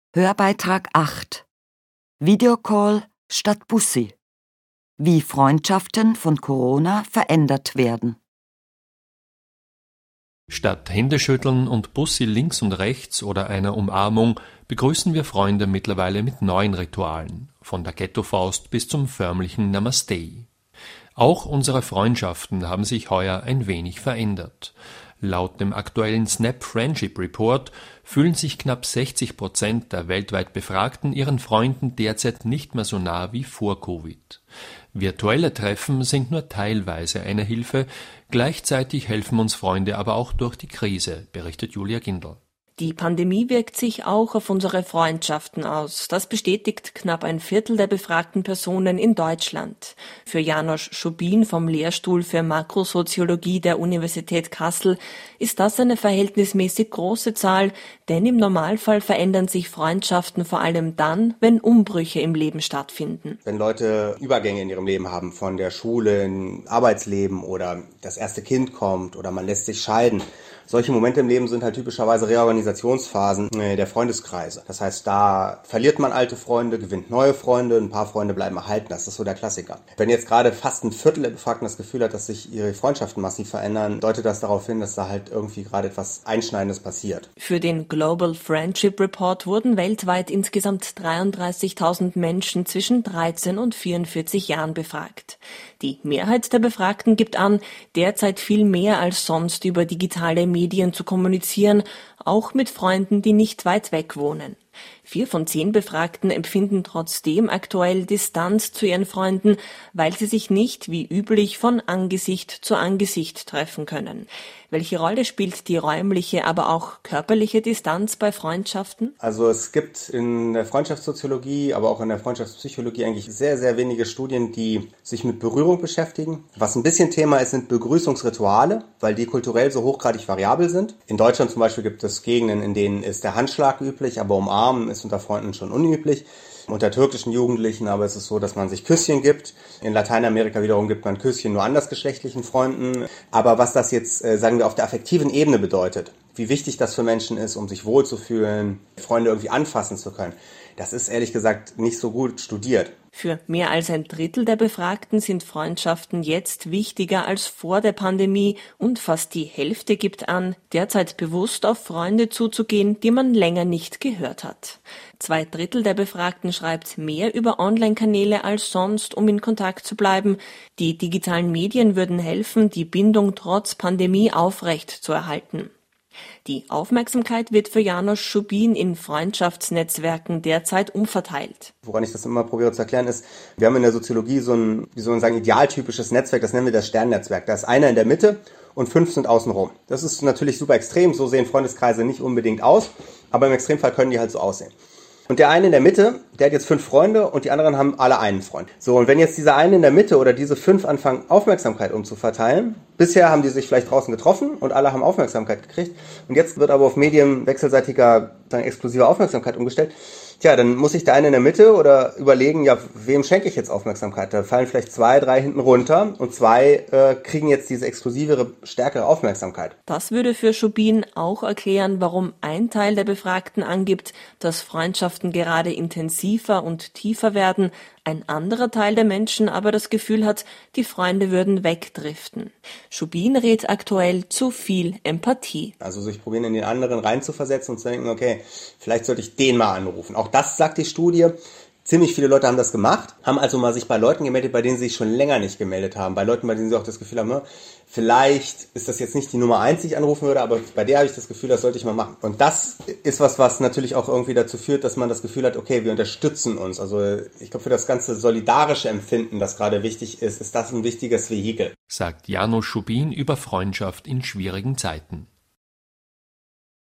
Hörbeitrag 8. Videocall statt Bussi. Wie Freundschaften von Corona verändert werden. Statt Händeschütteln und Bussi links und rechts oder einer Umarmung begrüßen wir Freunde mittlerweile mit neuen Ritualen, von der Ghetto-Faust bis zum förmlichen Namaste. Auch unsere Freundschaften haben sich heuer ein wenig verändert. Laut dem aktuellen Snap Friendship Report fühlen sich knapp 60% der weltweit Befragten ihren Freunden derzeit nicht mehr so nah wie vor Covid. Virtuelle Treffen sind nur teilweise eine Hilfe, gleichzeitig helfen uns Freunde aber auch durch die Krise, berichtet Julia Gindl. Die Pandemie wirkt sich auch auf unsere Freundschaften aus. Das bestätigt knapp ein Viertel der befragten Personen in Deutschland. Für János Schubin vom Lehrstuhl für Makrosoziologie der Universität Kassel ist das eine verhältnismäßig große Zahl, denn im Normalfall verändern sich Freundschaften vor allem dann, wenn Umbrüche im Leben stattfinden. Wenn Leute Übergänge in ihrem Leben haben, von der Schule in Arbeitsleben oder das erste Kind kommt oder man lässt sich scheiden. Solche Momente im Leben sind halt typischerweise Reorganisationsphasen der Freundeskreise. Das heißt, da verliert man alte Freunde, gewinnt neue Freunde, ein paar Freunde bleiben erhalten. Das ist so der Klassiker. Wenn jetzt gerade fast ein Viertel der Befragten das Gefühl hat, dass sich ihre Freundschaften massiv verändern, deutet das darauf hin, dass da halt irgendwie gerade etwas Einschneidendes passiert. Für den Global Friendship Report wurden weltweit insgesamt 33.000 Menschen zwischen 13 und 44 Jahren befragt. Die Mehrheit der Befragten gibt an, derzeit viel mehr als sonst über digitale Medien zu kommunizieren, auch mit Freunden, die nicht weit weg wohnen. 4 von 10 Befragten empfinden trotzdem aktuell Distanz zu ihren Freunden, weil sie sich nicht wie üblich von Angesicht zu Angesicht treffen können. Welche Rolle spielt die räumliche, aber auch körperliche Distanz bei Freundschaften? Also es gibt in der Freundschaftssoziologie, aber auch in der Freundschaftspsychologie eigentlich sehr, sehr wenige Studien, die sich mit Berührung beschäftigen. Was ein bisschen Thema ist, sind Begrüßungsrituale, weil die kulturell so hochgradig variabel sind. In Deutschland zum Beispiel gibt es Gegenden, in denen ist der Handschlag üblich, aber Umarmen ist unter Freunden schon unüblich. Unter türkischen Jugendlichen aber ist es so, dass man sich Küsschen gibt. In Lateinamerika wiederum gibt man Küsschen nur andersgeschlechtlichen Freunden. Aber was das jetzt, sagen wir, auf der affektiven Ebene bedeutet, wie wichtig das für Menschen ist, um sich wohlzufühlen, Freunde irgendwie anfassen zu können, das ist ehrlich gesagt nicht so gut studiert. Für mehr als ein Drittel der Befragten sind Freundschaften jetzt wichtiger als vor der Pandemie und fast die Hälfte gibt an, derzeit bewusst auf Freunde zuzugehen, die man länger nicht gehört hat. 2/3 der Befragten schreibt mehr über Online-Kanäle als sonst, um in Kontakt zu bleiben. Die digitalen Medien würden helfen, die Bindung trotz Pandemie aufrecht zu erhalten. Die Aufmerksamkeit wird für János Schubin in Freundschaftsnetzwerken derzeit umverteilt. Woran ich das immer probiere zu erklären ist, wir haben in der Soziologie so ein, wie soll man sagen, idealtypisches Netzwerk, das nennen wir das Sternnetzwerk. Da ist einer in der Mitte und 5 sind außenrum. Das ist natürlich super extrem, so sehen Freundeskreise nicht unbedingt aus, aber im Extremfall können die halt so aussehen. Und der eine in der Mitte, der hat jetzt 5 Freunde und die anderen haben alle einen Freund. So, und wenn jetzt dieser eine in der Mitte oder diese 5 anfangen, Aufmerksamkeit umzuverteilen, bisher haben die sich vielleicht draußen getroffen und alle haben Aufmerksamkeit gekriegt. Und jetzt wird aber auf Medien wechselseitiger, exklusiver Aufmerksamkeit umgestellt. Tja, dann muss sich der eine in der Mitte oder überlegen, ja, wem schenke ich jetzt Aufmerksamkeit? Da fallen vielleicht 2, 3 hinten runter und 2 kriegen jetzt diese exklusivere, stärkere Aufmerksamkeit. Das würde für Schubin auch erklären, warum ein Teil der Befragten angibt, dass Freundschaften gerade intensiver und tiefer werden, ein anderer Teil der Menschen aber das Gefühl hat, die Freunde würden wegdriften. Schubin rät aktuell zu viel Empathie. Also sich probieren, in den anderen reinzuversetzen und zu denken, okay, vielleicht sollte ich den mal anrufen. Auch das sagt die Studie. Ziemlich viele Leute haben das gemacht, haben also mal sich bei Leuten gemeldet, bei denen sie sich schon länger nicht gemeldet haben. Bei Leuten, bei denen sie auch das Gefühl haben, vielleicht ist das jetzt nicht die Nummer 1, die ich anrufen würde, aber bei der habe ich das Gefühl, das sollte ich mal machen. Und das ist was natürlich auch irgendwie dazu führt, dass man das Gefühl hat, okay, wir unterstützen uns. Also ich glaube, für das ganze solidarische Empfinden, das gerade wichtig ist, ist das ein wichtiges Vehikel. Sagt János Schubin über Freundschaft in schwierigen Zeiten.